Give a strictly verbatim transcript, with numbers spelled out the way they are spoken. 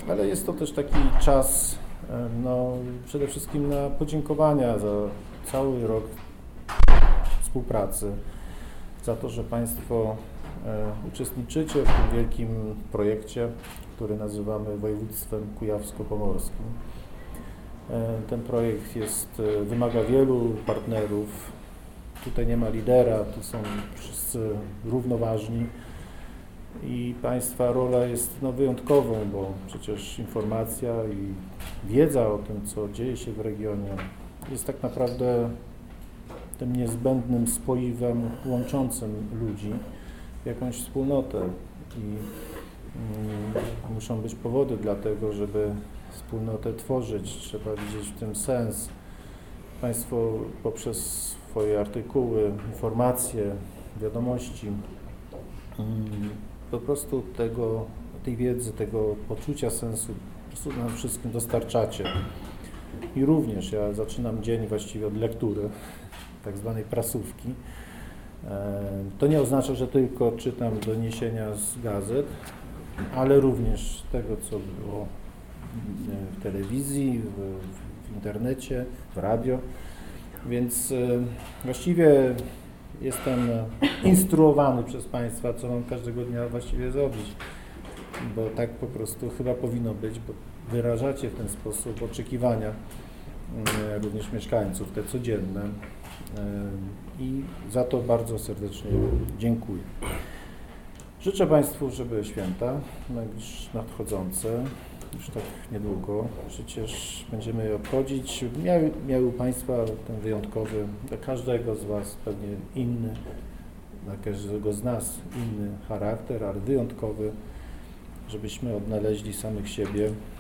ale jest to też taki czas no, przede wszystkim na podziękowania za cały rok współpracy, za to, że Państwo e, uczestniczycie w tym wielkim projekcie, który nazywamy Województwem Kujawsko-Pomorskim. E, ten projekt jest, e, wymaga wielu partnerów. Tutaj nie ma lidera, tu są wszyscy równoważni i Państwa rola jest no, wyjątkową, bo przecież informacja i wiedza o tym, co dzieje się w regionie, jest tak naprawdę tym niezbędnym spoiwem łączącym ludzi w jakąś wspólnotę i mm, muszą być powody dla tego, żeby wspólnotę tworzyć, trzeba widzieć w tym sens. Państwo poprzez swoje artykuły, informacje, wiadomości mm, po prostu tego, tej wiedzy, tego poczucia sensu po prostu nam wszystkim dostarczacie. I również ja zaczynam dzień właściwie od lektury, tak zwanej prasówki. To nie oznacza, że tylko czytam doniesienia z gazet, ale również tego, co było w telewizji, w, w internecie, w radio. Więc właściwie jestem instruowany przez Państwa, co mam każdego dnia właściwie zrobić, bo tak po prostu chyba powinno być, bo wyrażacie w ten sposób oczekiwania również mieszkańców, te codzienne i za to bardzo serdecznie dziękuję. Życzę Państwu, żeby święta nadchodzące, już tak niedługo, przecież będziemy je obchodzić, miały, miały Państwa ten wyjątkowy, dla każdego z Was pewnie inny, dla każdego z nas inny charakter, ale wyjątkowy, żebyśmy odnaleźli samych siebie